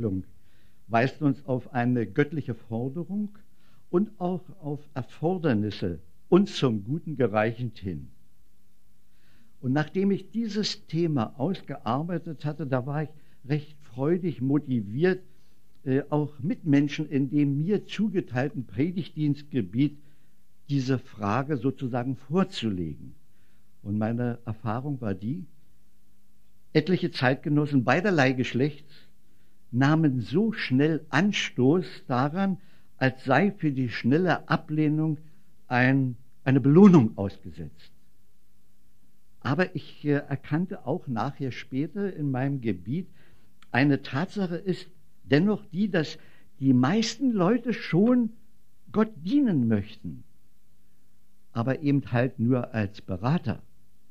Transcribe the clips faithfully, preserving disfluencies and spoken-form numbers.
weist uns auf eine göttliche Forderung und auch auf Erfordernisse uns zum Guten gereichend hin. Und nachdem ich dieses Thema ausgearbeitet hatte, da war ich recht freudig motiviert, äh, auch Mitmenschen in dem mir zugeteilten Predigtdienstgebiet diese Frage sozusagen vorzulegen. Und meine Erfahrung war die, etliche Zeitgenossen beiderlei Geschlechts nahmen so schnell Anstoß daran, als sei für die schnelle Ablehnung ein, eine Belohnung ausgesetzt. Aber ich äh, erkannte auch nachher später in meinem Gebiet, eine Tatsache ist dennoch die, dass die meisten Leute schon Gott dienen möchten, aber eben halt nur als Berater.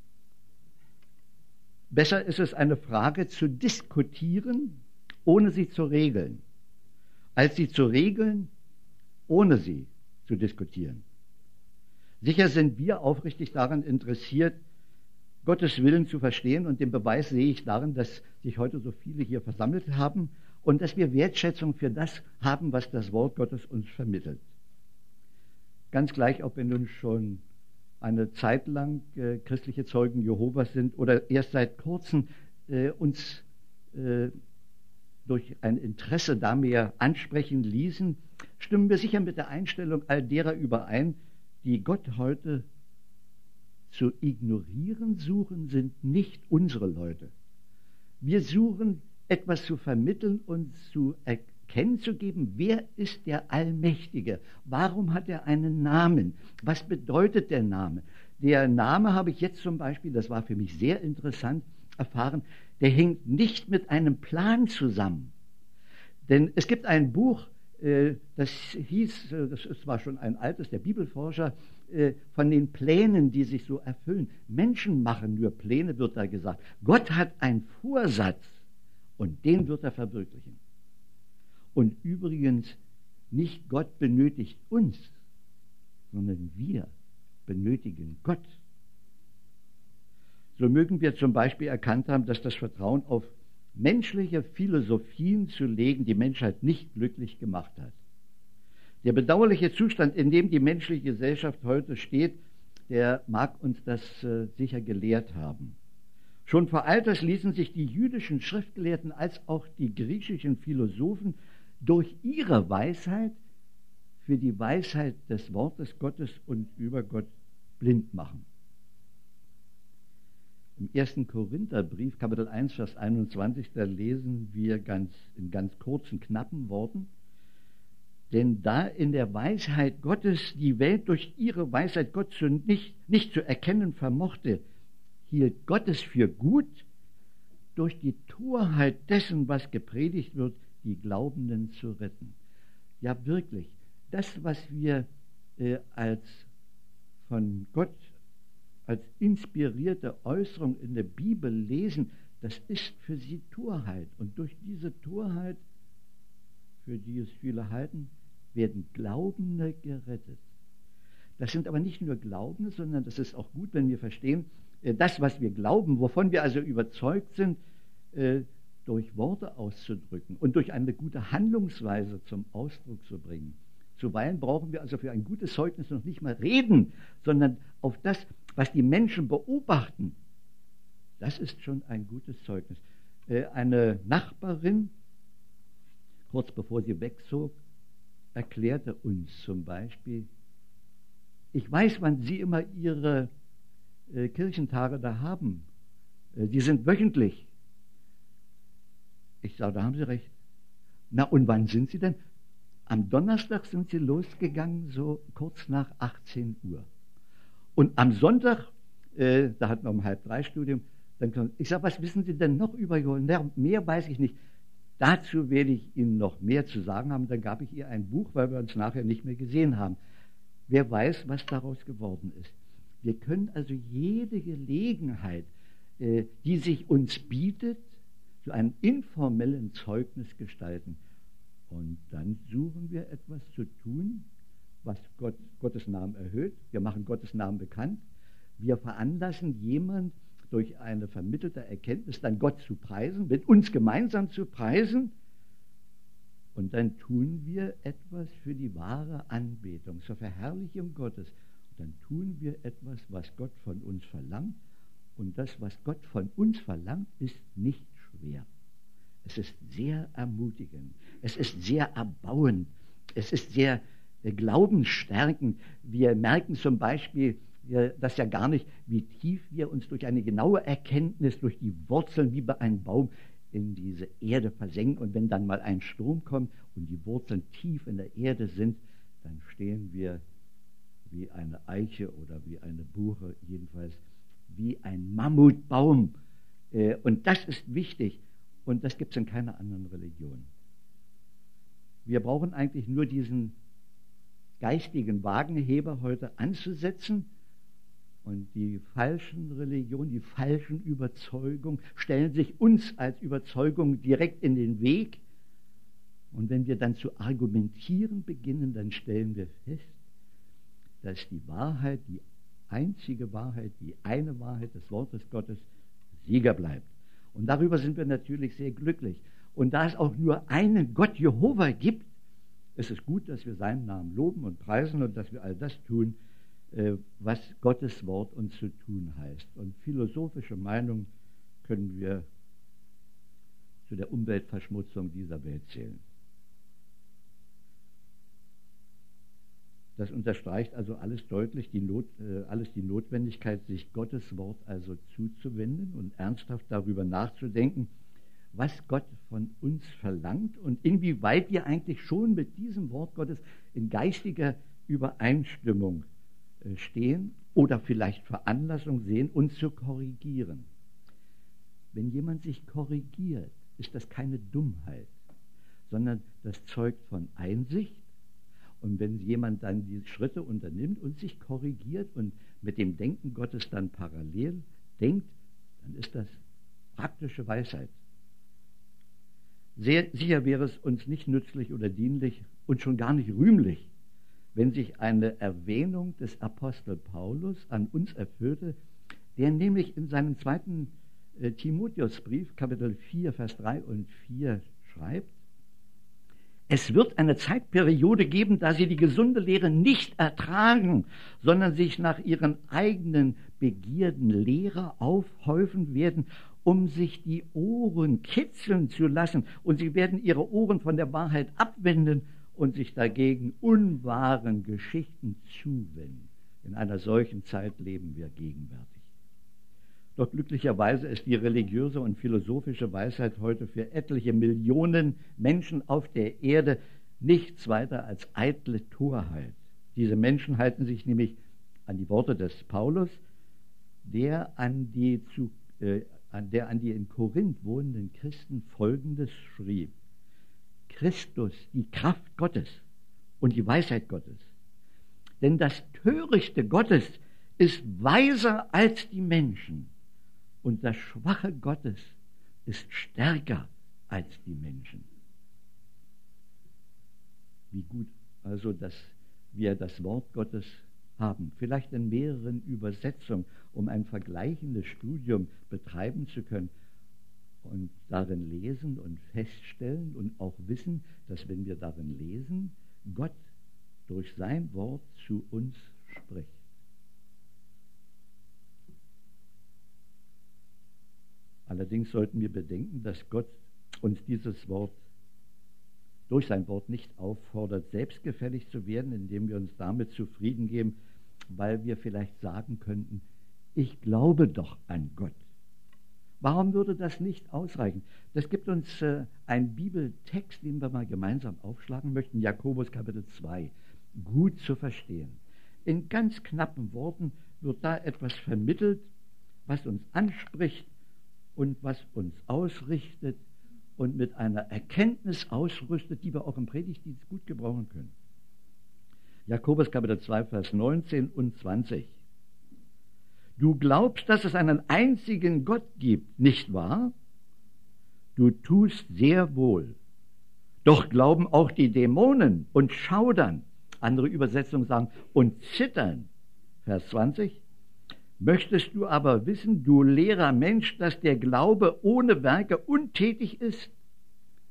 Besser ist es, eine Frage zu diskutieren, ohne sie zu regeln, als sie zu regeln, ohne sie zu diskutieren. Sicher sind wir aufrichtig daran interessiert, Gottes Willen zu verstehen, und den Beweis sehe ich darin, dass sich heute so viele hier versammelt haben und dass wir Wertschätzung für das haben, was das Wort Gottes uns vermittelt. Ganz gleich, ob wir nun schon eine Zeit lang äh, christliche Zeugen Jehovas sind oder erst seit kurzem äh, uns äh, durch ein Interesse da mehr ansprechen ließen, stimmen wir sicher mit der Einstellung all derer überein, die Gott heute zu ignorieren suchen, sind nicht unsere Leute. Wir suchen etwas zu vermitteln und zu erkennen zu geben, wer ist der Allmächtige? Warum hat er einen Namen? Was bedeutet der Name? Der Name habe ich jetzt zum Beispiel, das war für mich sehr interessant, erfahren, der hängt nicht mit einem Plan zusammen. Denn es gibt ein Buch, das hieß, das ist zwar schon ein altes, der Bibelforscher, von den Plänen, die sich so erfüllen. Menschen machen nur Pläne, wird da gesagt. Gott hat einen Vorsatz und den wird er verwirklichen. Und übrigens, nicht Gott benötigt uns, sondern wir benötigen Gott. So mögen wir zum Beispiel erkannt haben, dass das Vertrauen auf menschliche Philosophien zu legen die Menschheit nicht glücklich gemacht hat. Der bedauerliche Zustand, in dem die menschliche Gesellschaft heute steht, der mag uns das äh, sicher gelehrt haben. Schon vor alters ließen sich die jüdischen Schriftgelehrten als auch die griechischen Philosophen durch ihre Weisheit für die Weisheit des Wortes Gottes und über Gott blind machen. Im ersten Korintherbrief, Kapitel eins, Vers einundzwanzig, da lesen wir ganz, in ganz kurzen, knappen Worten: Denn da in der Weisheit Gottes die Welt durch ihre Weisheit Gott zu nicht, nicht zu erkennen vermochte, hielt Gott es für gut, durch die Torheit dessen, was gepredigt wird, die Glaubenden zu retten. Ja, wirklich, das, was wir äh, als von Gott als inspirierte Äußerung in der Bibel lesen, das ist für sie Torheit. Und durch diese Torheit, für die es viele halten, werden Glaubende gerettet. Das sind aber nicht nur Glaubende, sondern das ist auch gut, wenn wir verstehen, das, was wir glauben, wovon wir also überzeugt sind, durch Worte auszudrücken und durch eine gute Handlungsweise zum Ausdruck zu bringen. Zuweilen brauchen wir also für ein gutes Zeugnis noch nicht mal reden, sondern auf das, was die Menschen beobachten, das ist schon ein gutes Zeugnis. Eine Nachbarin, kurz bevor sie wegzog, erklärte uns zum Beispiel: Ich weiß, wann Sie immer Ihre äh, Kirchentage da haben. Äh, die sind wöchentlich. Ich sage, da haben Sie recht. Na, und wann sind Sie denn? Am Donnerstag sind Sie losgegangen, so kurz nach achtzehn Uhr. Und am Sonntag, äh, da hatten wir um halb drei Studium, dann kam, ich sage, was wissen Sie denn noch über Johann? Mehr weiß ich nicht. Dazu werde ich Ihnen noch mehr zu sagen haben. Dann gab ich ihr ein Buch, weil wir uns nachher nicht mehr gesehen haben. Wer weiß, was daraus geworden ist. Wir können also jede Gelegenheit, äh, die sich uns bietet, zu einem informellen Zeugnis gestalten. Und dann suchen wir etwas zu tun, was Gott, Gottes Namen erhöht. Wir machen Gottes Namen bekannt. Wir veranlassen jemand durch eine vermittelte Erkenntnis dann Gott zu preisen, mit uns gemeinsam zu preisen. Und dann tun wir etwas für die wahre Anbetung, zur Verherrlichung Gottes. Und dann tun wir etwas, was Gott von uns verlangt. Und das, was Gott von uns verlangt, ist nicht schwer. Es ist sehr ermutigend. Es ist sehr erbauend. Es ist sehr äh, glaubensstärkend. Wir merken zum Beispiel wir, das ja gar nicht, wie tief wir uns durch eine genaue Erkenntnis, durch die Wurzeln wie bei einem Baum in diese Erde versenken. Und wenn dann mal ein Sturm kommt und die Wurzeln tief in der Erde sind, dann stehen wir wie eine Eiche oder wie eine Buche, jedenfalls wie ein Mammutbaum. Äh, und das ist wichtig. Und das gibt es in keiner anderen Religion. Wir brauchen eigentlich nur diesen geistigen Wagenheber heute anzusetzen. Und die falschen Religionen, die falschen Überzeugungen stellen sich uns als Überzeugung direkt in den Weg. Und wenn wir dann zu argumentieren beginnen, dann stellen wir fest, dass die Wahrheit, die einzige Wahrheit, die eine Wahrheit des Wortes Gottes Sieger bleibt. Und darüber sind wir natürlich sehr glücklich. Und da es auch nur einen Gott Jehova gibt, ist es gut, dass wir seinen Namen loben und preisen und dass wir all das tun, was Gottes Wort uns zu tun heißt. Und philosophische Meinungen können wir zu der Umweltverschmutzung dieser Welt zählen. Das unterstreicht also alles deutlich, die Not, äh, alles die Notwendigkeit, sich Gottes Wort also zuzuwenden und ernsthaft darüber nachzudenken, was Gott von uns verlangt und inwieweit wir eigentlich schon mit diesem Wort Gottes in geistiger Übereinstimmung äh, stehen oder vielleicht Veranlassung sehen, uns zu korrigieren. Wenn jemand sich korrigiert, ist das keine Dummheit, sondern das zeugt von Einsicht. Und wenn jemand dann die Schritte unternimmt und sich korrigiert und mit dem Denken Gottes dann parallel denkt, dann ist das praktische Weisheit. Sehr sicher wäre es uns nicht nützlich oder dienlich und schon gar nicht rühmlich, wenn sich eine Erwähnung des Apostel Paulus an uns erfüllte, der nämlich in seinem zweiten äh, Timotheusbrief, Kapitel vier, Vers drei und vier schreibt: Es wird eine Zeitperiode geben, da sie die gesunde Lehre nicht ertragen, sondern sich nach ihren eigenen Begierden Lehrer aufhäufen werden, um sich die Ohren kitzeln zu lassen. Und sie werden ihre Ohren von der Wahrheit abwenden und sich dagegen unwahren Geschichten zuwenden. In einer solchen Zeit leben wir gegenwärtig. Doch glücklicherweise ist die religiöse und philosophische Weisheit heute für etliche Millionen Menschen auf der Erde nichts weiter als eitle Torheit. Diese Menschen halten sich nämlich an die Worte des Paulus, der an die, zu, äh, an, der an die in Korinth wohnenden Christen Folgendes schrieb: Christus, die Kraft Gottes und die Weisheit Gottes. Denn das Törichte Gottes ist weiser als die Menschen. Und das Schwache Gottes ist stärker als die Menschen. Wie gut also, dass wir das Wort Gottes haben, vielleicht in mehreren Übersetzungen, um ein vergleichendes Studium betreiben zu können und darin lesen und feststellen und auch wissen, dass wenn wir darin lesen, Gott durch sein Wort zu uns spricht. Allerdings sollten wir bedenken, dass Gott uns dieses Wort durch sein Wort nicht auffordert, selbstgefällig zu werden, indem wir uns damit zufrieden geben, weil wir vielleicht sagen könnten, ich glaube doch an Gott. Warum würde das nicht ausreichen? Das gibt uns äh, einen Bibeltext, den wir mal gemeinsam aufschlagen möchten, Jakobus Kapitel zwei, gut zu verstehen. In ganz knappen Worten wird da etwas vermittelt, was uns anspricht und was uns ausrichtet und mit einer Erkenntnis ausrüstet, die wir auch im Predigtdienst gut gebrauchen können. Jakobus Kapitel zwei, Vers neunzehn und zwanzig. Du glaubst, dass es einen einzigen Gott gibt, nicht wahr? Du tust sehr wohl. Doch glauben auch die Dämonen und schaudern. Andere Übersetzungen sagen, und zittern. Vers zwanzig. Möchtest du aber wissen, du leerer Mensch, dass der Glaube ohne Werke untätig ist?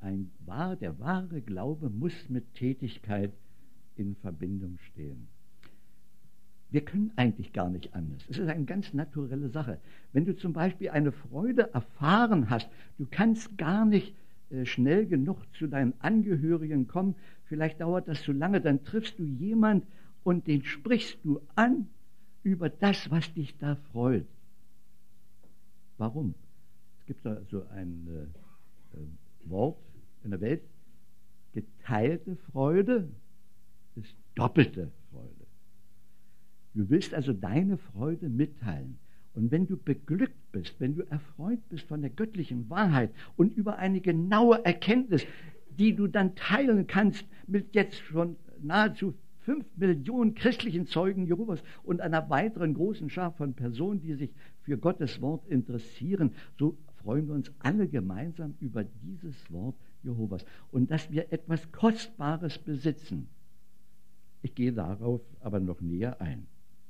ein wahr, der wahre Glaube muss mit Tätigkeit in Verbindung stehen. Wir können eigentlich gar nicht anders. Es ist eine ganz naturelle Sache. Wenn du zum Beispiel eine Freude erfahren hast, du kannst gar nicht äh, schnell genug zu deinen Angehörigen kommen, vielleicht dauert das zu lange, dann triffst du jemanden und den sprichst du an über das, was dich da freut. Warum? Es gibt da so ein äh, äh, Wort in der Welt, geteilte Freude ist doppelte Freude. Du willst also deine Freude mitteilen. Und wenn du beglückt bist, wenn du erfreut bist von der göttlichen Wahrheit und über eine genaue Erkenntnis, die du dann teilen kannst mit jetzt schon nahezu fünf Millionen christlichen Zeugen Jehovas und einer weiteren großen Schar von Personen, die sich für Gottes Wort interessieren, so freuen wir uns alle gemeinsam über dieses Wort Jehovas und dass wir etwas Kostbares besitzen. Ich gehe darauf aber noch näher ein.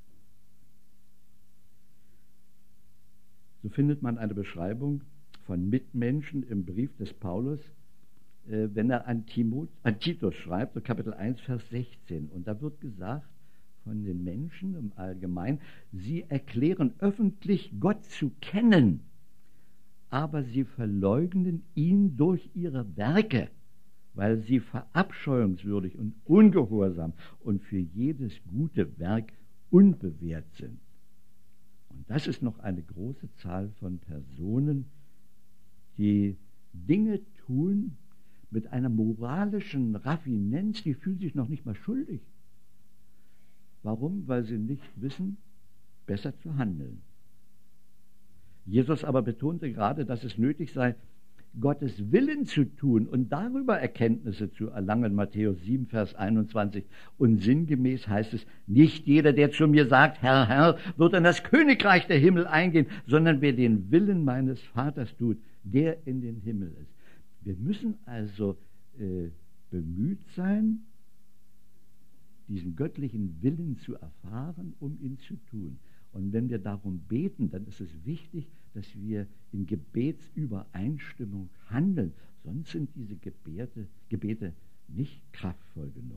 So findet man eine Beschreibung von Mitmenschen im Brief des Paulus, äh, wenn er an, Timot, an Titus schreibt, so Kapitel eins, Vers sechzehn. Und da wird gesagt von den Menschen im Allgemeinen, sie erklären öffentlich Gott zu kennen, aber sie verleugnen ihn durch ihre Werke, weil sie verabscheuungswürdig und ungehorsam und für jedes gute Werk unbewährt sind. Und das ist noch eine große Zahl von Personen, die Dinge tun mit einer moralischen Raffinenz, die fühlen sich noch nicht mal schuldig. Warum? Weil sie nicht wissen, besser zu handeln. Jesus aber betonte gerade, dass es nötig sei, Gottes Willen zu tun und darüber Erkenntnisse zu erlangen. Matthäus sieben, Vers einundzwanzig. Und sinngemäß heißt es, nicht jeder, der zu mir sagt, Herr, Herr, wird in das Königreich der Himmel eingehen, sondern wer den Willen meines Vaters tut, der in den Himmel ist. Wir müssen also äh, bemüht sein, diesen göttlichen Willen zu erfahren, um ihn zu tun. Und wenn wir darum beten, dann ist es wichtig, dass wir in Gebetsübereinstimmung handeln. Sonst sind diese Gebete, Gebete nicht kraftvoll genug.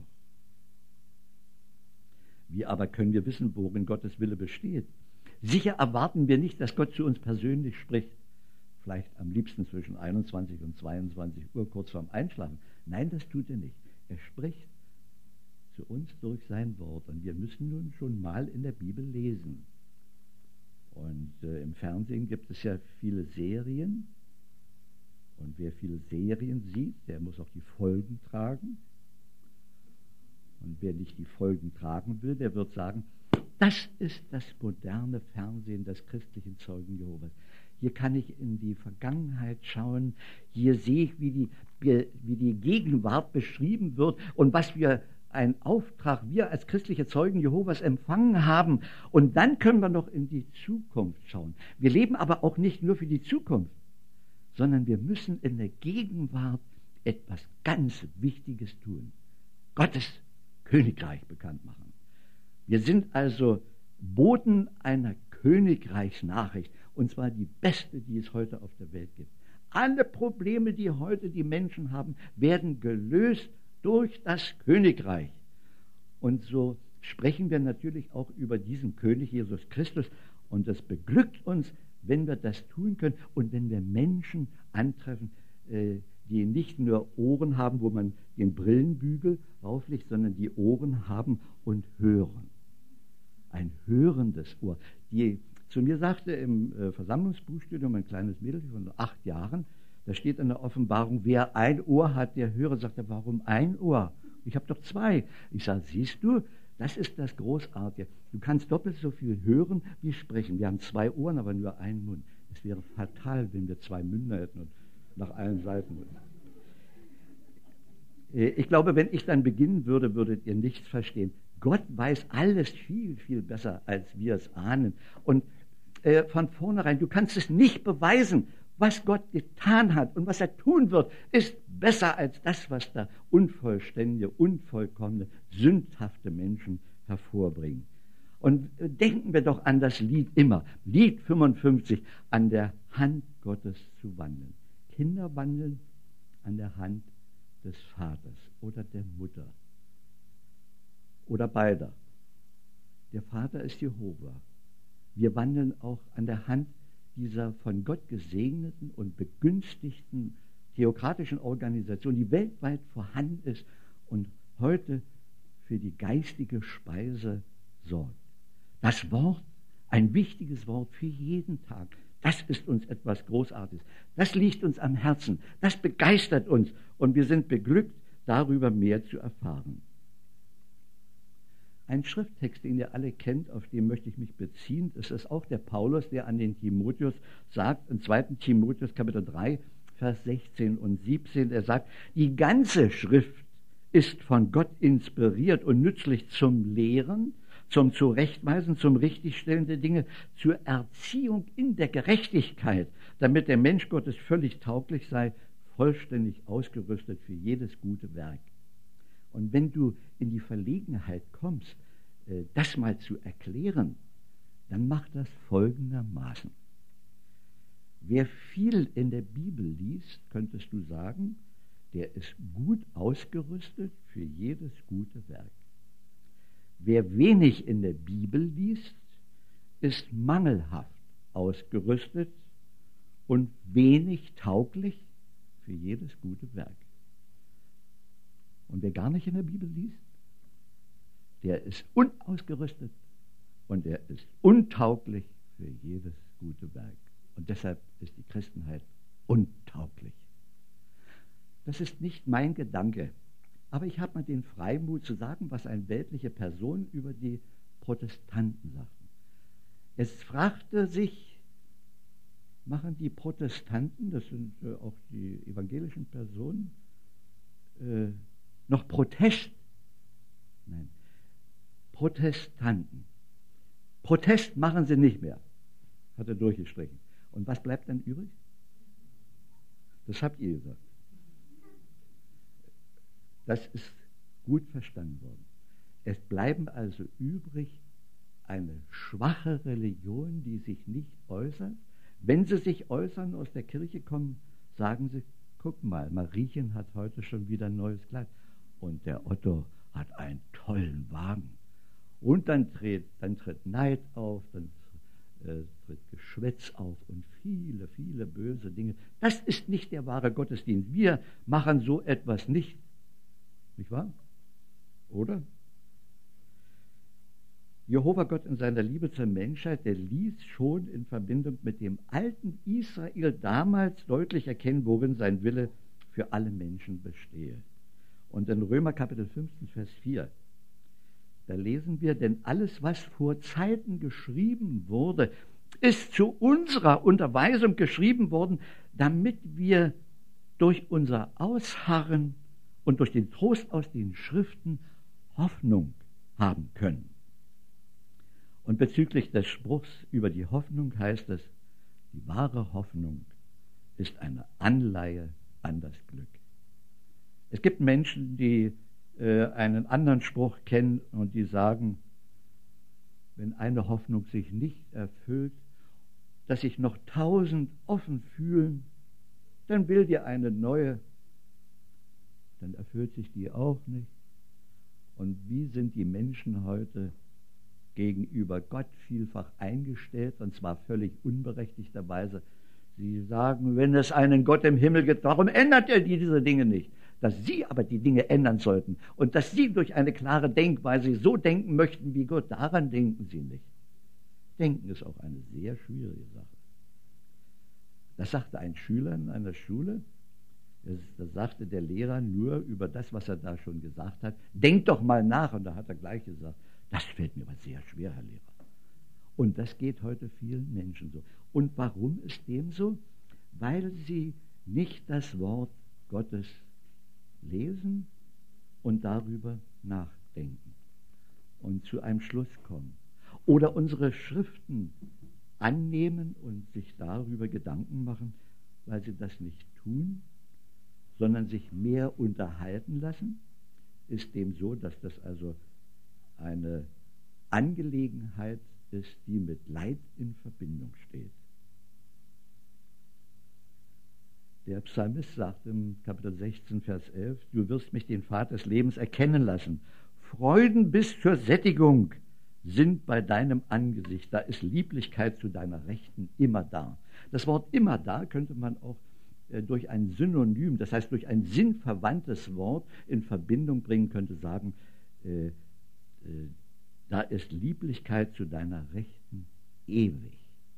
Wie aber können wir wissen, worin Gottes Wille besteht? Sicher erwarten wir nicht, dass Gott zu uns persönlich spricht. Vielleicht am liebsten zwischen einundzwanzig und zweiundzwanzig Uhr, kurz vorm Einschlafen. Nein, das tut er nicht. Er spricht zu uns durch sein Wort. Und wir müssen nun schon mal in der Bibel lesen. Und äh, im Fernsehen gibt es ja viele Serien. Und wer viele Serien sieht, der muss auch die Folgen tragen. Und wer nicht die Folgen tragen will, der wird sagen, das ist das moderne Fernsehen des christlichen Zeugen Jehovas. Hier kann ich in die Vergangenheit schauen. Hier sehe ich, wie die, wie die Gegenwart beschrieben wird und was wir einen Auftrag wir als christliche Zeugen Jehovas empfangen haben. Und dann können wir noch in die Zukunft schauen. Wir leben aber auch nicht nur für die Zukunft, sondern wir müssen in der Gegenwart etwas ganz Wichtiges tun. Gottes Königreich bekannt machen. Wir sind also Boten einer Königreichsnachricht, und zwar die beste, die es heute auf der Welt gibt. Alle Probleme, die heute die Menschen haben, werden gelöst durch das Königreich. Und so sprechen wir natürlich auch über diesen König Jesus Christus. Und das beglückt uns, wenn wir das tun können und wenn wir Menschen antreffen, die nicht nur Ohren haben, wo man den Brillenbügel rauflegt, sondern die Ohren haben und hören. Ein hörendes Ohr. Die zu mir sagte im Versammlungsbuchstudium ein kleines Mädel von acht Jahren, da steht in der Offenbarung, wer ein Ohr hat, der höre. Sagt er, warum ein Ohr? Ich habe doch zwei. Ich sage, siehst du, das ist das Großartige. Du kannst doppelt so viel hören wie sprechen. Wir haben zwei Ohren, aber nur einen Mund. Es wäre fatal, wenn wir zwei Münder hätten und nach allen Seiten. Ich glaube, wenn ich dann beginnen würde, würdet ihr nichts verstehen. Gott weiß alles viel, viel besser, als wir es ahnen. Und äh, von vornherein, du kannst es nicht beweisen. Was Gott getan hat und was er tun wird, ist besser als das, was da unvollständige, unvollkommene, sündhafte Menschen hervorbringen. Und denken wir doch an das Lied immer, Lied fünfundfünfzig, an der Hand Gottes zu wandeln. Kinder wandeln an der Hand des Vaters oder der Mutter oder beider. Der Vater ist Jehova. Wir wandeln auch an der Hand dieser von Gott gesegneten und begünstigten theokratischen Organisation, die weltweit vorhanden ist und heute für die geistige Speise sorgt. Das Wort, ein wichtiges Wort für jeden Tag, das ist uns etwas Großartiges. Das liegt uns am Herzen, das begeistert uns und wir sind beglückt, darüber mehr zu erfahren. Ein Schrifttext, den ihr alle kennt, auf den möchte ich mich beziehen, das ist auch der Paulus, der an den Timotheus sagt, im zweiten Timotheus Kapitel drei, Vers sechzehn und siebzehn, er sagt, die ganze Schrift ist von Gott inspiriert und nützlich zum Lehren, zum Zurechtweisen, zum Richtigstellen der Dinge, zur Erziehung in der Gerechtigkeit, damit der Mensch Gottes völlig tauglich sei, vollständig ausgerüstet für jedes gute Werk. Und wenn du in die Verlegenheit kommst, das mal zu erklären, dann mach das folgendermaßen. Wer viel in der Bibel liest, könntest du sagen, der ist gut ausgerüstet für jedes gute Werk. Wer wenig in der Bibel liest, ist mangelhaft ausgerüstet und wenig tauglich für jedes gute Werk. Und wer gar nicht in der Bibel liest, der ist unausgerüstet und er ist untauglich für jedes gute Werk. Und deshalb ist die Christenheit untauglich. Das ist nicht mein Gedanke, aber ich habe mal den Freimut zu sagen, was eine weltliche Person über die Protestanten sagt. Es fragte sich, machen die Protestanten, das sind äh, auch die evangelischen Personen, äh, noch Protest? Nein, Protestanten. Protest machen sie nicht mehr, hat er durchgestrichen. Und was bleibt dann übrig? Das habt ihr gesagt. Das ist gut verstanden worden. Es bleiben also übrig eine schwache Religion, die sich nicht äußert. Wenn sie sich äußern, aus der Kirche kommen, sagen sie, guck mal, Mariechen hat heute schon wieder ein neues Kleid und der Otto hat einen tollen Wagen. Und dann tritt, dann tritt Neid auf, dann äh, tritt Geschwätz auf und viele, viele böse Dinge. Das ist nicht der wahre Gottesdienst. Wir machen so etwas nicht. Nicht wahr? Oder? Jehova Gott in seiner Liebe zur Menschheit, der ließ schon in Verbindung mit dem alten Israel damals deutlich erkennen, worin sein Wille für alle Menschen bestehe. Und in Römer Kapitel fünfzehn, Vers vier, da lesen wir, denn alles, was vor Zeiten geschrieben wurde, ist zu unserer Unterweisung geschrieben worden, damit wir durch unser Ausharren und durch den Trost aus den Schriften Hoffnung haben können. Und bezüglich des Spruchs über die Hoffnung heißt es, die wahre Hoffnung ist eine Anleihe an das Glück. Es gibt Menschen, die äh, einen anderen Spruch kennen und die sagen, wenn eine Hoffnung sich nicht erfüllt, dass sich noch tausend offen fühlen, dann will dir eine neue, dann erfüllt sich die auch nicht. Und wie sind die Menschen heute gegenüber Gott vielfach eingestellt, und zwar völlig unberechtigterweise. Sie sagen, wenn es einen Gott im Himmel gibt, warum ändert er diese Dinge nicht? Dass sie aber die Dinge ändern sollten und dass sie durch eine klare Denkweise so denken möchten wie Gott, daran denken sie nicht. Denken ist auch eine sehr schwierige Sache. Das sagte ein Schüler in einer Schule, da sagte der Lehrer nur über das, was er da schon gesagt hat, denk doch mal nach, und da hat er gleich gesagt, das fällt mir aber sehr schwer, Herr Lehrer. Und das geht heute vielen Menschen so. Und warum ist dem so? Weil sie nicht das Wort Gottes lesen und darüber nachdenken und zu einem Schluss kommen. Oder unsere Schriften annehmen und sich darüber Gedanken machen, weil sie das nicht tun, sondern sich mehr unterhalten lassen, ist dem so, dass das also eine Angelegenheit ist, die mit Leid in Verbindung steht. Der Psalmist sagt im Kapitel sechzehn, Vers elf, du wirst mich den Pfad des Lebens erkennen lassen. Freuden bis zur Sättigung sind bei deinem Angesicht. Da ist Lieblichkeit zu deiner Rechten immer da. Das Wort immer da könnte man auch äh, durch ein Synonym, das heißt durch ein sinnverwandtes Wort in Verbindung bringen, könnte sagen, äh, äh, da ist Lieblichkeit zu deiner Rechten ewig.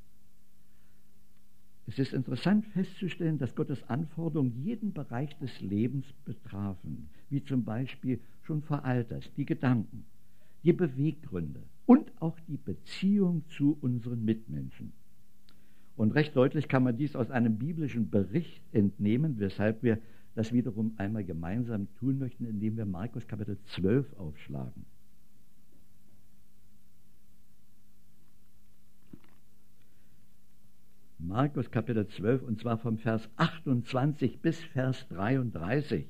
Es ist interessant festzustellen, dass Gottes Anforderungen jeden Bereich des Lebens betrafen, wie zum Beispiel schon vor Alters, die Gedanken, die Beweggründe und auch die Beziehung zu unseren Mitmenschen. Und recht deutlich kann man dies aus einem biblischen Bericht entnehmen, weshalb wir das wiederum einmal gemeinsam tun möchten, indem wir Markus Kapitel zwölf aufschlagen. Markus Kapitel zwölf, und zwar vom Vers achtundzwanzig bis Vers dreiunddreißig.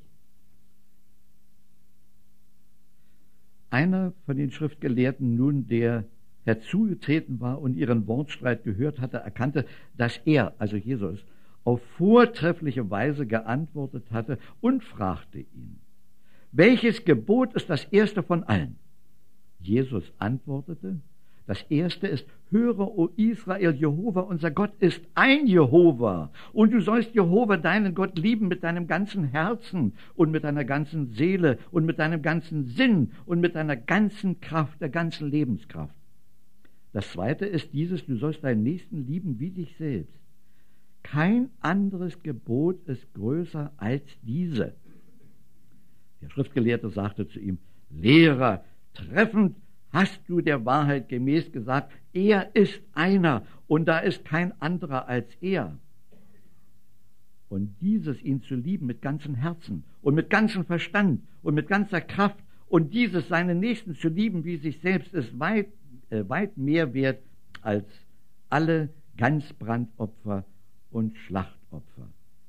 Einer von den Schriftgelehrten nun, der herzugetreten war und ihren Wortstreit gehört hatte, erkannte, dass er, also Jesus, auf vortreffliche Weise geantwortet hatte und fragte ihn, welches Gebot ist das erste von allen? Jesus antwortete, das erste ist, höre, o Israel, Jehova, unser Gott ist ein Jehova. Und du sollst Jehova, deinen Gott, lieben mit deinem ganzen Herzen und mit deiner ganzen Seele und mit deinem ganzen Sinn und mit deiner ganzen Kraft, der ganzen Lebenskraft. Das zweite ist dieses, du sollst deinen Nächsten lieben wie dich selbst. Kein anderes Gebot ist größer als diese. Der Schriftgelehrte sagte zu ihm, Lehrer, treffend hast du der Wahrheit gemäß gesagt, er ist einer und da ist kein anderer als er. Und dieses, ihn zu lieben mit ganzem Herzen und mit ganzem Verstand und mit ganzer Kraft und dieses, seinen Nächsten zu lieben wie sich selbst, ist weit, äh, weit mehr wert als alle Ganzbrandopfer und Schlachtopfer.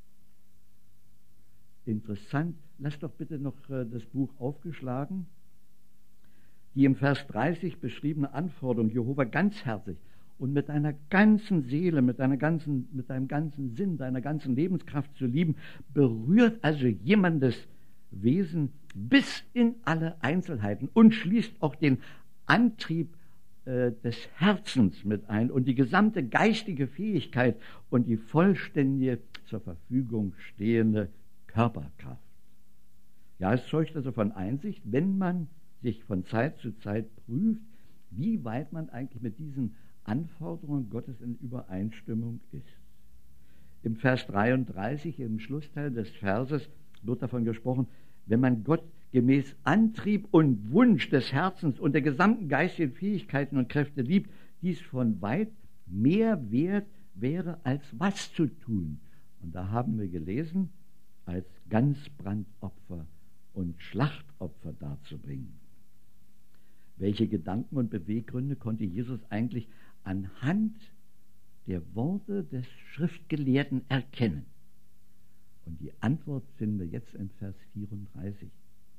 Interessant, lass doch bitte noch äh, das Buch aufgeschlagen. Die im Vers dreißig beschriebene Anforderung, Jehova ganzherzig und mit deiner ganzen Seele, mit, deiner ganzen, mit deinem ganzen Sinn, deiner ganzen Lebenskraft zu lieben, berührt also jemandes Wesen bis in alle Einzelheiten und schließt auch den Antrieb äh, des Herzens mit ein und die gesamte geistige Fähigkeit und die vollständige zur Verfügung stehende Körperkraft. Ja, es zeugt also von Einsicht, wenn man sich von Zeit zu Zeit prüft, wie weit man eigentlich mit diesen Anforderungen Gottes in Übereinstimmung ist. Im Vers dreiunddreißig, im Schlussteil des Verses, wird davon gesprochen, wenn man Gott gemäß Antrieb und Wunsch des Herzens und der gesamten geistigen Fähigkeiten und Kräfte liebt, dies von weit mehr wert wäre, als was zu tun. Und da haben wir gelesen, als Ganzbrandopfer und Schlachtopfer darzubringen. Welche Gedanken und Beweggründe konnte Jesus eigentlich anhand der Worte des Schriftgelehrten erkennen? Und die Antwort finden wir jetzt in Vers vierunddreißig.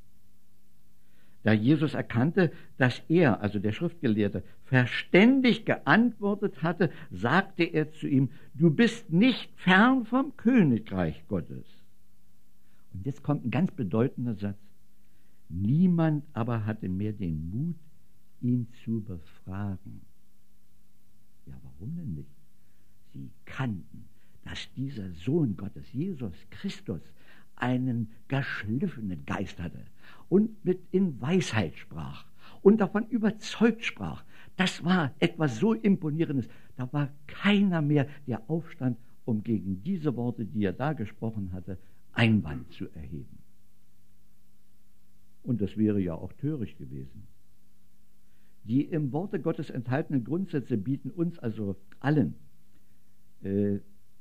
Da Jesus erkannte, dass er, also der Schriftgelehrte, verständig geantwortet hatte, sagte er zu ihm, du bist nicht fern vom Königreich Gottes. Und jetzt kommt ein ganz bedeutender Satz. Niemand aber hatte mehr den Mut, ihn zu befragen. Ja, warum denn nicht? Sie kannten, dass dieser Sohn Gottes, Jesus Christus, einen geschliffenen Geist hatte und mit in Weisheit sprach und davon überzeugt sprach. Das war etwas so Imponierendes. Da war keiner mehr, der aufstand, um gegen diese Worte, die er da gesprochen hatte, Einwand zu erheben. Und das wäre ja auch töricht gewesen. Die im Worte Gottes enthaltenen Grundsätze bieten uns also allen, äh,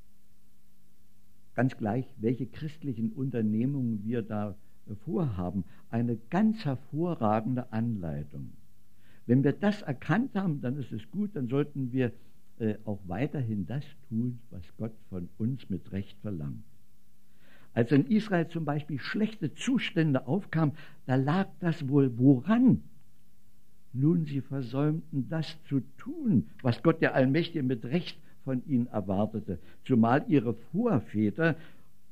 ganz gleich, welche christlichen Unternehmungen wir da äh, vorhaben, eine ganz hervorragende Anleitung. Wenn wir das erkannt haben, dann ist es gut, dann sollten wir äh, auch weiterhin das tun, was Gott von uns mit Recht verlangt. Als in Israel zum Beispiel schlechte Zustände aufkamen, da lag das wohl woran? Nun, sie versäumten, das zu tun, was Gott der Allmächtige mit Recht von ihnen erwartete, zumal ihre Vorväter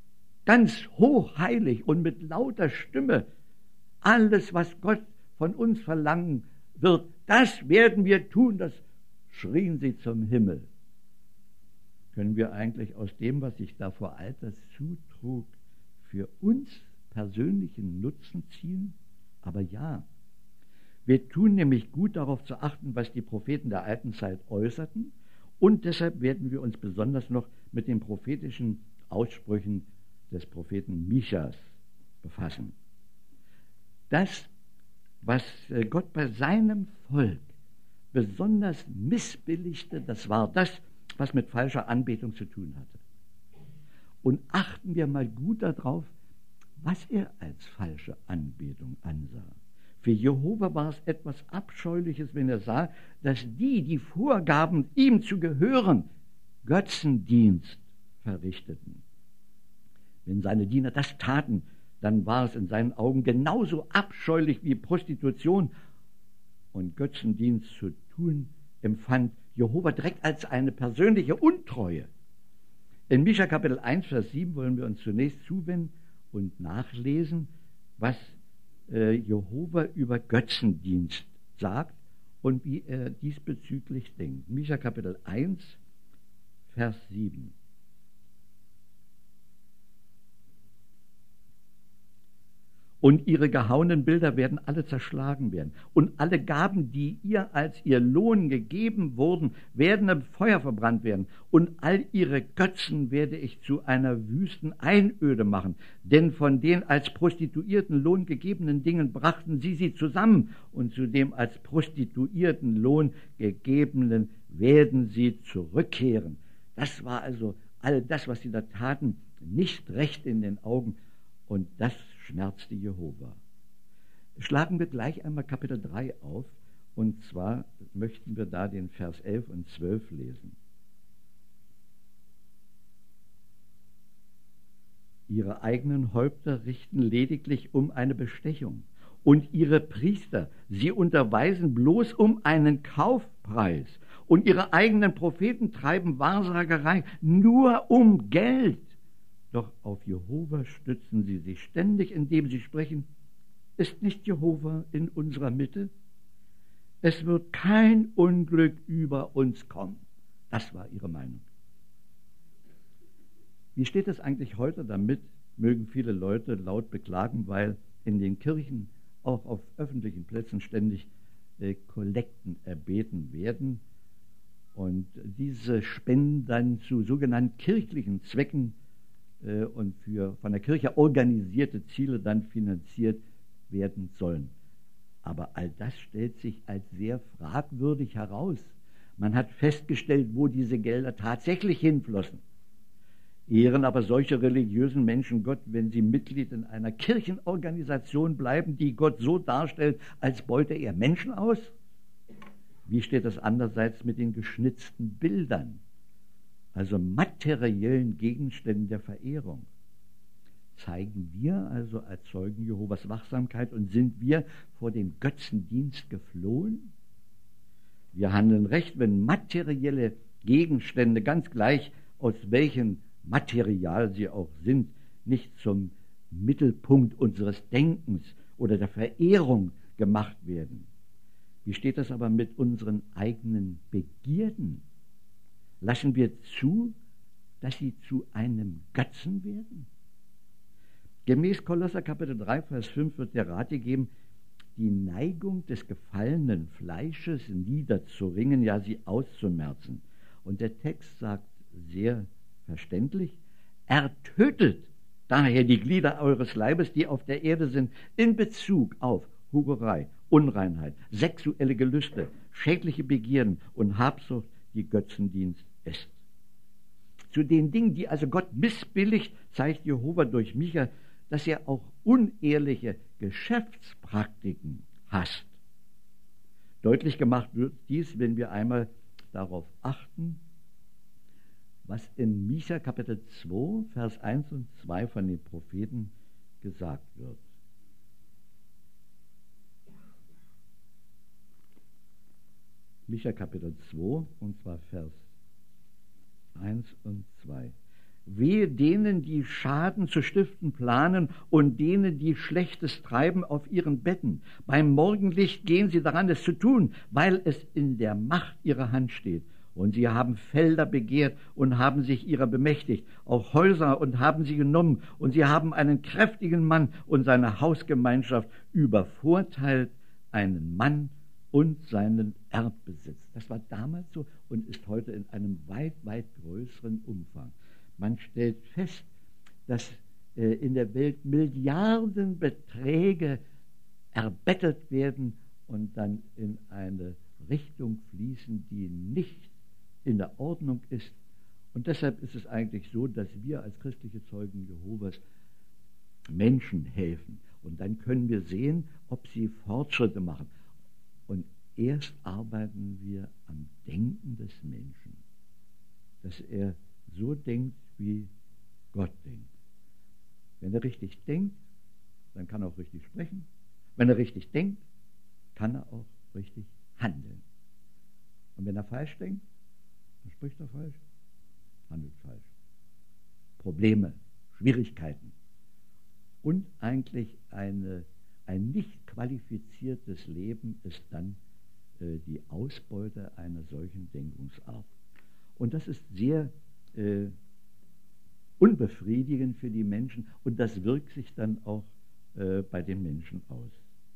ganz hochheilig und mit lauter Stimme, alles, was Gott von uns verlangen wird, das werden wir tun, das schrien sie zum Himmel. Können wir eigentlich aus dem, was sich da vor Alters zutrug, für uns persönlichen Nutzen ziehen? Aber ja, wir tun nämlich gut darauf zu achten, was die Propheten der alten Zeit äußerten, und deshalb werden wir uns besonders noch mit den prophetischen Aussprüchen des Propheten Michas befassen. Das, was Gott bei seinem Volk besonders missbilligte, das war das, was mit falscher Anbetung zu tun hatte. Und achten wir mal gut darauf, was er als falsche Anbetung ansah. Für Jehova war es etwas Abscheuliches, wenn er sah, dass die, die vorgaben, ihm zu gehören, Götzendienst verrichteten. Wenn seine Diener das taten, dann war es in seinen Augen genauso abscheulich wie Prostitution. Und Götzendienst zu tun, empfand Jehova direkt als eine persönliche Untreue. In Micha Kapitel eins, Vers sieben wollen wir uns zunächst zuwenden und nachlesen, was äh, Jehova über Götzendienst sagt und wie er diesbezüglich denkt. Micha Kapitel eins, Vers sieben. Und ihre gehauenen Bilder werden alle zerschlagen werden. Und alle Gaben, die ihr als ihr Lohn gegeben wurden, werden im Feuer verbrannt werden. Und all ihre Götzen werde ich zu einer wüsten Einöde machen. Denn von den als Prostituierten Lohn gegebenen Dingen brachten sie sie zusammen. Und zu dem als Prostituierten Lohn gegebenen werden sie zurückkehren. Das war also all das, was sie da taten, nicht recht in den Augen. Und das schmerzte Jehova. Schlagen wir gleich einmal Kapitel drei auf, und zwar möchten wir da den Vers elf und zwölf lesen. Ihre eigenen Häupter richten lediglich um eine Bestechung, und ihre Priester, sie unterweisen bloß um einen Kaufpreis, und ihre eigenen Propheten treiben Wahrsagerei nur um Geld. Doch auf Jehova stützen sie sich ständig, indem sie sprechen: Ist nicht Jehova in unserer Mitte? Es wird kein Unglück über uns kommen. Das war ihre Meinung. Wie steht es eigentlich heute damit, mögen viele Leute laut beklagen, weil in den Kirchen, auch auf öffentlichen Plätzen, ständig äh, Kollekten erbeten werden und diese Spenden dann zu sogenannten kirchlichen Zwecken und für von der Kirche organisierte Ziele dann finanziert werden sollen. Aber all das stellt sich als sehr fragwürdig heraus. Man hat festgestellt, wo diese Gelder tatsächlich hinflossen. Ehren aber solche religiösen Menschen Gott, wenn sie Mitglied in einer Kirchenorganisation bleiben, die Gott so darstellt, als beute er Menschen aus? Wie steht es andererseits mit den geschnitzten Bildern, also materiellen Gegenständen der Verehrung? Zeigen wir also als Zeugen Jehovas Wachsamkeit und sind wir vor dem Götzendienst geflohen? Wir handeln recht, wenn materielle Gegenstände, ganz gleich aus welchem Material sie auch sind, nicht zum Mittelpunkt unseres Denkens oder der Verehrung gemacht werden. Wie steht das aber mit unseren eigenen Begierden? Lassen wir zu, dass sie zu einem Götzen werden? Gemäß Kolosser Kapitel drei, Vers fünf wird der Rat gegeben, die Neigung des gefallenen Fleisches niederzuringen, ja sie auszumerzen. Und der Text sagt sehr verständlich: Ertötet daher die Glieder eures Leibes, die auf der Erde sind, in Bezug auf Hurerei, Unreinheit, sexuelle Gelüste, schädliche Begierden und Habsucht, die Götzendienst ist. Zu den Dingen, die also Gott missbilligt, zeigt Jehova durch Micha, dass er auch unehrliche Geschäftspraktiken hasst. Deutlich gemacht wird dies, wenn wir einmal darauf achten, was in Micha Kapitel zwei, Vers eins und zwei von den Propheten gesagt wird. Micha Kapitel zwei, und zwar Vers eins und zwei. Wehe denen, die Schaden zu stiften planen und denen, die Schlechtes treiben auf ihren Betten. Beim Morgenlicht gehen sie daran, es zu tun, weil es in der Macht ihrer Hand steht. Und sie haben Felder begehrt und haben sich ihrer bemächtigt, auch Häuser und haben sie genommen. Und sie haben einen kräftigen Mann und seine Hausgemeinschaft übervorteilt, einen Mann und seinen Erbbesitz. Das war damals so und ist heute in einem weit, weit größeren Umfang. Man stellt fest, dass äh, in der Welt Milliardenbeträge erbettelt werden und dann in eine Richtung fließen, die nicht in der Ordnung ist. Und deshalb ist es eigentlich so, dass wir als christliche Zeugen Jehovas Menschen helfen. Und dann können wir sehen, ob sie Fortschritte machen. Und erst arbeiten wir am Denken des Menschen, dass er so denkt, wie Gott denkt. Wenn er richtig denkt, dann kann er auch richtig sprechen. Wenn er richtig denkt, kann er auch richtig handeln. Und wenn er falsch denkt, dann spricht er falsch, handelt falsch. Probleme, Schwierigkeiten und eigentlich eine, ein nicht qualifiziertes Leben ist dann äh, die Ausbeute einer solchen Denkungsart. Und das ist sehr äh, unbefriedigend für die Menschen und das wirkt sich dann auch äh, bei den Menschen aus.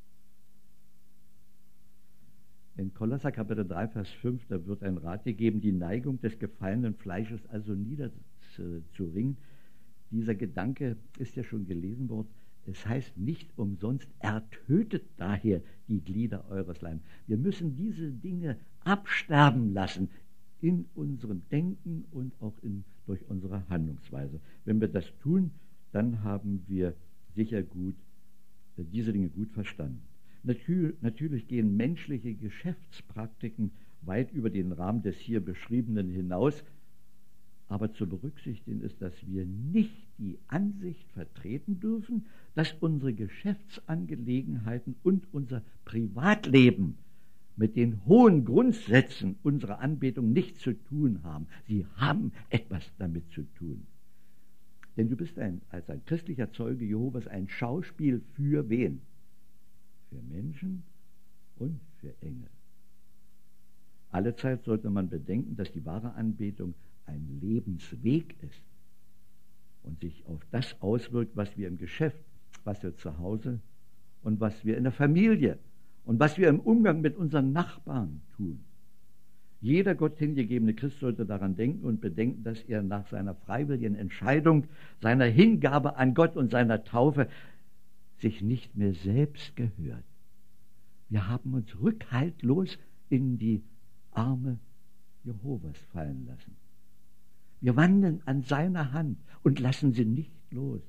In Kolosser Kapitel drei, Vers fünf, da wird ein Rat gegeben, die Neigung des gefallenen Fleisches also niederzuringen. Dieser Gedanke ist ja schon gelesen worden. Es heißt nicht umsonst, ertötet daher die Glieder eures Leibes. Wir müssen diese Dinge absterben lassen in unserem Denken und auch in, durch unsere Handlungsweise. Wenn wir das tun, dann haben wir sicher gut, diese Dinge gut verstanden. Natürlich, natürlich gehen menschliche Geschäftspraktiken weit über den Rahmen des hier beschriebenen hinaus, aber zu berücksichtigen ist, dass wir nicht die Ansicht vertreten dürfen, dass unsere Geschäftsangelegenheiten und unser Privatleben mit den hohen Grundsätzen unserer Anbetung nichts zu tun haben. Sie haben etwas damit zu tun. Denn du bist ein, als ein christlicher Zeuge Jehovas ein Schauspiel für wen? Für Menschen und für Engel. Allezeit sollte man bedenken, dass die wahre Anbetung ein Lebensweg ist und sich auf das auswirkt, was wir im Geschäft, was wir zu Hause und was wir in der Familie und was wir im Umgang mit unseren Nachbarn tun. Jeder Gott hingegebene Christ sollte daran denken und bedenken, dass er nach seiner freiwilligen Entscheidung, seiner Hingabe an Gott und seiner Taufe sich nicht mehr selbst gehört. Wir haben uns rückhaltlos in die Arme Jehovas fallen lassen. Wir wandeln an seiner Hand und lassen sie nicht los.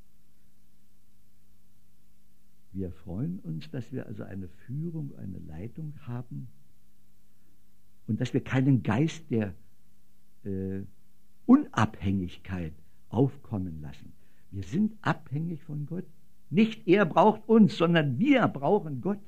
Wir freuen uns, dass wir also eine Führung, eine Leitung haben und dass wir keinen Geist der äh, Unabhängigkeit aufkommen lassen. Wir sind abhängig von Gott. Nicht er braucht uns, sondern wir brauchen Gott.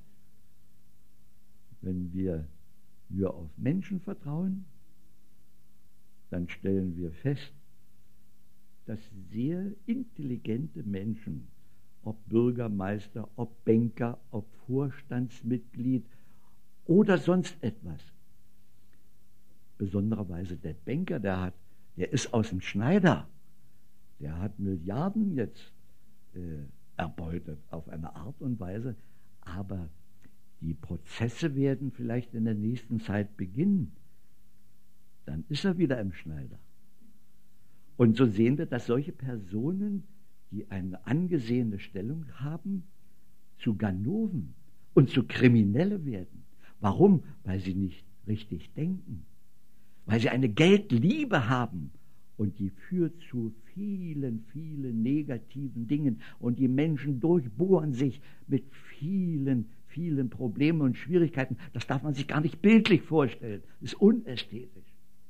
Wenn wir nur auf Menschen vertrauen, dann stellen wir fest, dass sehr intelligente Menschen, ob Bürgermeister, ob Banker, ob Vorstandsmitglied oder sonst etwas, besondererweise der Banker, der hat, der ist aus dem Schneider, der hat Milliarden jetzt äh, erbeutet auf eine Art und Weise, aber die Prozesse werden vielleicht in der nächsten Zeit beginnen. Dann ist er wieder im Schneider. Und so sehen wir, dass solche Personen, die eine angesehene Stellung haben, zu Ganoven und zu Kriminelle werden. Warum? Weil sie nicht richtig denken. Weil sie eine Geldliebe haben. Und die führt zu vielen, vielen negativen Dingen. Und die Menschen durchbohren sich mit vielen, vielen Problemen und Schwierigkeiten. Das darf man sich gar nicht bildlich vorstellen. Das ist unästhetisch.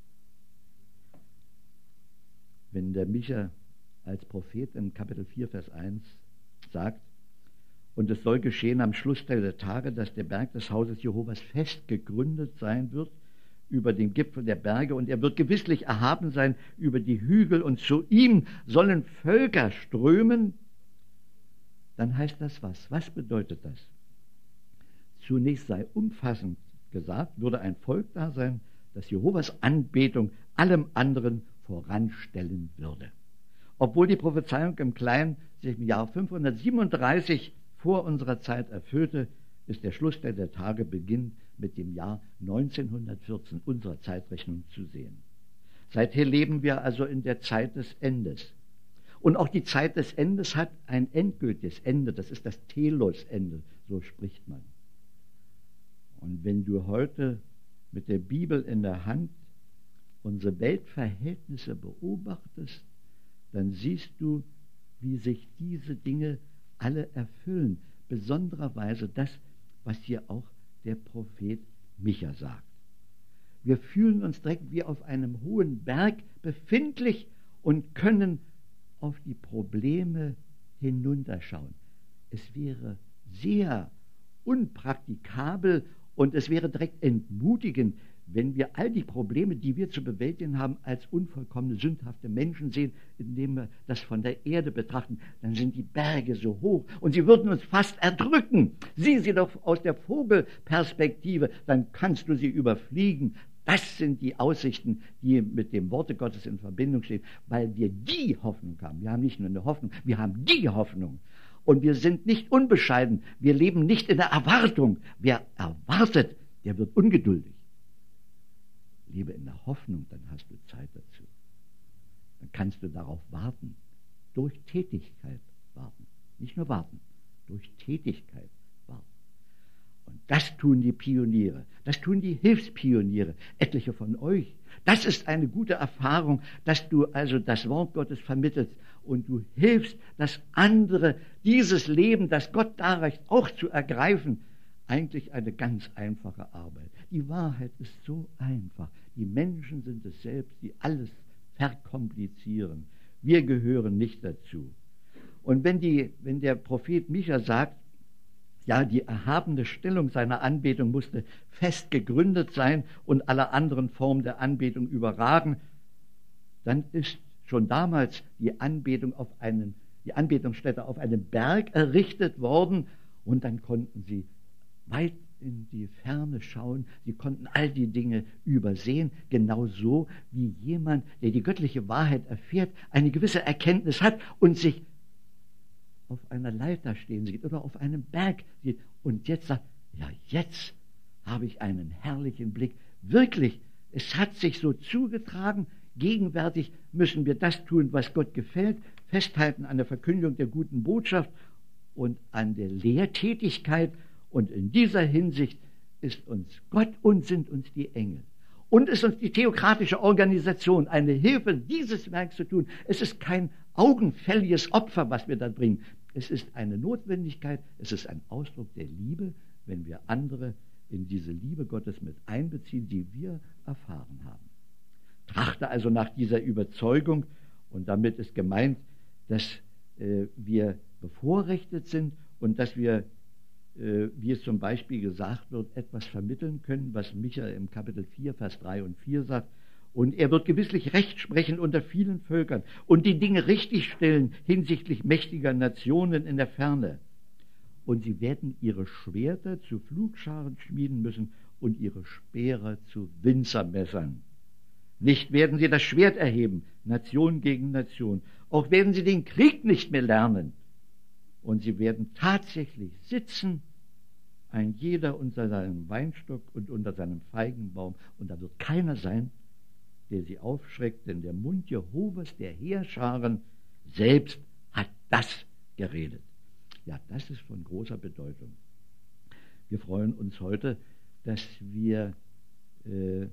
Wenn der Micha als Prophet im Kapitel vier, Vers eins sagt, und es soll geschehen am Schluss der Tage, dass der Berg des Hauses Jehovas fest gegründet sein wird, über den Gipfel der Berge und er wird gewisslich erhaben sein über die Hügel und zu ihm sollen Völker strömen, dann heißt das was? Was bedeutet das? Zunächst sei umfassend gesagt, würde ein Volk da sein, das Jehovas Anbetung allem anderen voranstellen würde. Obwohl die Prophezeiung im Kleinen sich im Jahr fünfhundertsiebenunddreißig vor unserer Zeit erfüllte, ist der Schluss der Tage beginnt mit dem Jahr neunzehnhundertvierzehn unserer Zeitrechnung zu sehen. Seither leben wir also in der Zeit des Endes. Und auch die Zeit des Endes hat ein endgültiges Ende, das ist das Telos-Ende, so spricht man. Und wenn du heute mit der Bibel in der Hand unsere Weltverhältnisse beobachtest, dann siehst du, wie sich diese Dinge alle erfüllen. Besondererweise das, was hier auch der Prophet Micha sagt. Wir fühlen uns direkt wie auf einem hohen Berg befindlich und können auf die Probleme hinunterschauen. Es wäre sehr unpraktikabel und es wäre direkt entmutigend, wenn wir all die Probleme, die wir zu bewältigen haben, als unvollkommene, sündhafte Menschen sehen, indem wir das von der Erde betrachten, dann sind die Berge so hoch und sie würden uns fast erdrücken. Sieh sie doch aus der Vogelperspektive, dann kannst du sie überfliegen. Das sind die Aussichten, die mit dem Worte Gottes in Verbindung stehen, weil wir die Hoffnung haben. Wir haben nicht nur eine Hoffnung, wir haben die Hoffnung. Und wir sind nicht unbescheiden, wir leben nicht in der Erwartung. Wer erwartet, der wird ungeduldig. Lebe in der Hoffnung, dann hast du Zeit dazu. Dann kannst du darauf warten. Durch Tätigkeit warten. Nicht nur warten, durch Tätigkeit warten. Und das tun die Pioniere. Das tun die Hilfspioniere, etliche von euch. Das ist eine gute Erfahrung, dass du also das Wort Gottes vermittelst und du hilfst, dass andere dieses Leben, das Gott darreicht, auch zu ergreifen. Eigentlich eine ganz einfache Arbeit. Die Wahrheit ist so einfach. Die Menschen sind es selbst, die alles verkomplizieren. Wir gehören nicht dazu. Und wenn, die, wenn der Prophet Micha sagt, ja, die erhabene Stellung seiner Anbetung musste fest gegründet sein und alle anderen Formen der Anbetung überragen, dann ist schon damals die Anbetung auf einen, die Anbetungsstätte auf einem Berg errichtet worden und dann konnten sie weit in die Ferne schauen. Sie konnten all die Dinge übersehen, genauso wie jemand, der die göttliche Wahrheit erfährt, eine gewisse Erkenntnis hat und sich auf einer Leiter stehen sieht oder auf einem Berg sieht und jetzt sagt, ja, jetzt habe ich einen herrlichen Blick. Wirklich, es hat sich so zugetragen. Gegenwärtig müssen wir das tun, was Gott gefällt, festhalten an der Verkündigung der guten Botschaft und an der Lehrtätigkeit. Und in dieser Hinsicht ist uns Gott und sind uns die Engel. Und ist uns die theokratische Organisation eine Hilfe, dieses Werk zu tun. Es ist kein augenfälliges Opfer, was wir da bringen. Es ist eine Notwendigkeit, es ist ein Ausdruck der Liebe, wenn wir andere in diese Liebe Gottes mit einbeziehen, die wir erfahren haben. Trachte also nach dieser Überzeugung, und damit ist gemeint, dass äh, wir bevorrechtet sind und dass wir, äh, wie es zum Beispiel gesagt wird, etwas vermitteln können, was Micha im Kapitel vier, Vers drei und vier sagt. Und er wird gewisslich Recht sprechen unter vielen Völkern und die Dinge richtigstellen hinsichtlich mächtiger Nationen in der Ferne. Und sie werden ihre Schwerter zu Pflugscharen schmieden müssen und ihre Speere zu Winzermessern. Nicht werden sie das Schwert erheben, Nation gegen Nation. Auch werden sie den Krieg nicht mehr lernen. Und sie werden tatsächlich sitzen, ein jeder unter seinem Weinstock und unter seinem Feigenbaum. Und da wird keiner sein, der sie aufschreckt, denn der Mund Jehovas, der Heerscharen, selbst hat das geredet. Ja, das ist von großer Bedeutung. Wir freuen uns heute, dass wir äh,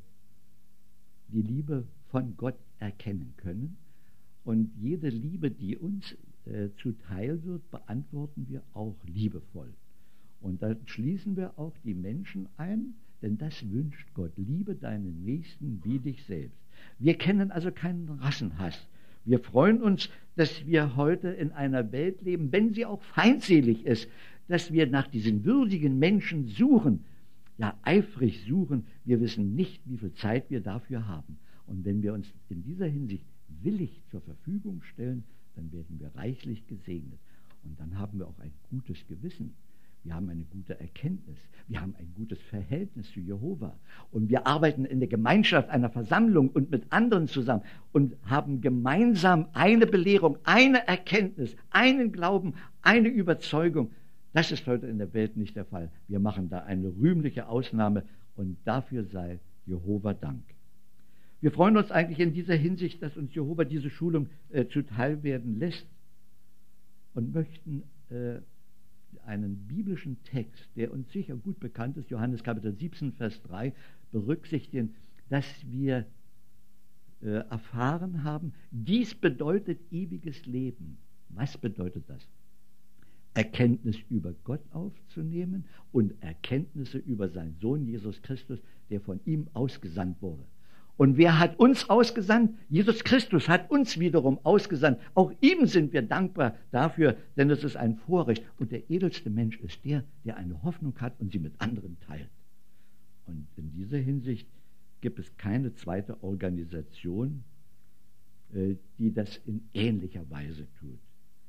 die Liebe von Gott erkennen können. Und jede Liebe, die uns äh, zuteil wird, beantworten wir auch liebevoll. Und da schließen wir auch die Menschen ein, denn das wünscht Gott. Liebe deinen Nächsten wie dich selbst. Wir kennen also keinen Rassenhass. Wir freuen uns, dass wir heute in einer Welt leben, wenn sie auch feindselig ist, dass wir nach diesen würdigen Menschen suchen, ja eifrig suchen. Wir wissen nicht, wie viel Zeit wir dafür haben. Und wenn wir uns in dieser Hinsicht willig zur Verfügung stellen, dann werden wir reichlich gesegnet. Und dann haben wir auch ein gutes Gewissen. Wir haben eine gute Erkenntnis. Wir haben ein gutes Verhältnis zu Jehova. Und wir arbeiten in der Gemeinschaft einer Versammlung und mit anderen zusammen und haben gemeinsam eine Belehrung, eine Erkenntnis, einen Glauben, eine Überzeugung. Das ist heute in der Welt nicht der Fall. Wir machen da eine rühmliche Ausnahme und dafür sei Jehova Dank. Wir freuen uns eigentlich in dieser Hinsicht, dass uns Jehova diese Schulung äh, zuteil werden lässt und möchten äh, einen biblischen Text, der uns sicher gut bekannt ist, Johannes Kapitel siebzehn, Vers drei, berücksichtigen, dass wir äh, erfahren haben, dies bedeutet ewiges Leben. Was bedeutet das? Erkenntnis über Gott aufzunehmen und Erkenntnisse über seinen Sohn Jesus Christus, der von ihm ausgesandt wurde. Und wer hat uns ausgesandt? Jesus Christus hat uns wiederum ausgesandt. Auch ihm sind wir dankbar dafür, denn es ist ein Vorrecht. Und der edelste Mensch ist der, der eine Hoffnung hat und sie mit anderen teilt. Und in dieser Hinsicht gibt es keine zweite Organisation, die das in ähnlicher Weise tut.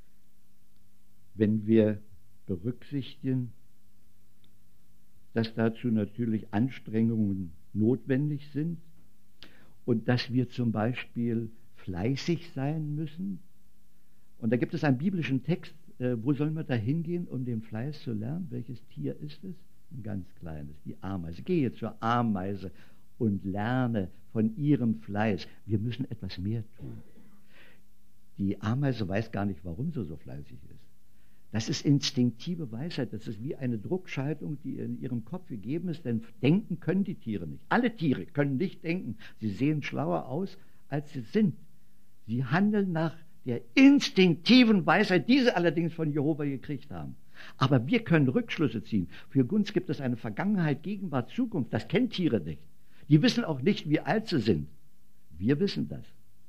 Wenn wir berücksichtigen, dass dazu natürlich Anstrengungen notwendig sind, und dass wir zum Beispiel fleißig sein müssen. Und da gibt es einen biblischen Text, äh, wo sollen wir da hingehen, um den Fleiß zu lernen? Welches Tier ist es? Ein ganz kleines, die Ameise. Gehe zur Ameise und lerne von ihrem Fleiß. Wir müssen etwas mehr tun. Die Ameise weiß gar nicht, warum sie so fleißig ist. Das ist instinktive Weisheit, das ist wie eine Druckschaltung, die in ihrem Kopf gegeben ist, denn denken können die Tiere nicht. Alle Tiere können nicht denken. Sie sehen schlauer aus, als sie sind. Sie handeln nach der instinktiven Weisheit, die sie allerdings von Jehova gekriegt haben. Aber wir können Rückschlüsse ziehen. Für uns gibt es eine Vergangenheit, Gegenwart, Zukunft. Das kennen Tiere nicht. Die wissen auch nicht, wie alt sie sind. Wir wissen das.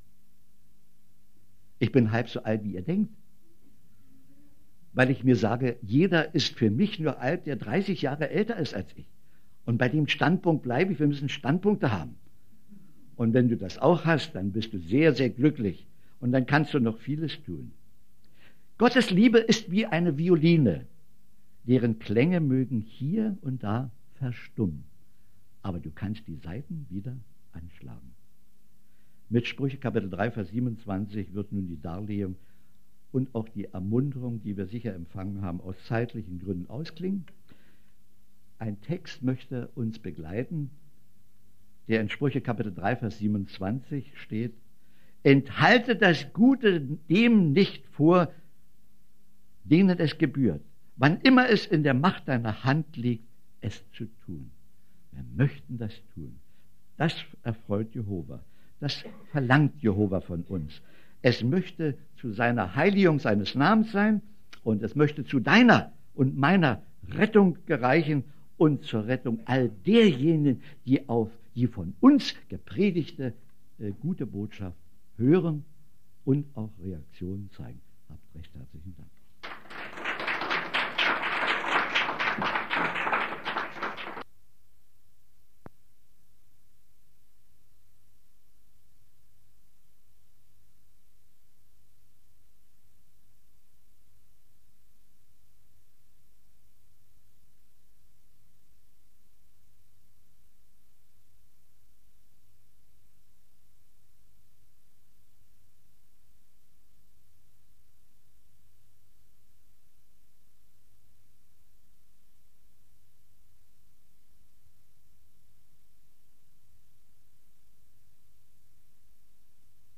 Ich bin halb so alt, wie ihr denkt. Weil ich mir sage, jeder ist für mich nur alt, der dreißig Jahre älter ist als ich. Und bei dem Standpunkt bleibe ich, wir müssen Standpunkte haben. Und wenn du das auch hast, dann bist du sehr, sehr glücklich. Und dann kannst du noch vieles tun. Gottes Liebe ist wie eine Violine, deren Klänge mögen hier und da verstummen. Aber du kannst die Saiten wieder anschlagen. Mit Sprüche Kapitel drei, Vers siebenundzwanzig wird nun die Darlegung und auch die Ermunterung, die wir sicher empfangen haben, aus zeitlichen Gründen ausklingen. Ein Text möchte uns begleiten, der in Sprüche Kapitel drei, Vers siebenundzwanzig steht: Enthalte das Gute dem nicht vor, denen es gebührt, wann immer es in der Macht deiner Hand liegt, es zu tun. Wir möchten das tun. Das erfreut Jehova. Das verlangt Jehova von uns. Es möchte zu seiner Heiligung seines Namens sein und es möchte zu deiner und meiner Rettung gereichen und zur Rettung all derjenigen, die auf die von uns gepredigte äh, gute Botschaft hören und auch Reaktionen zeigen.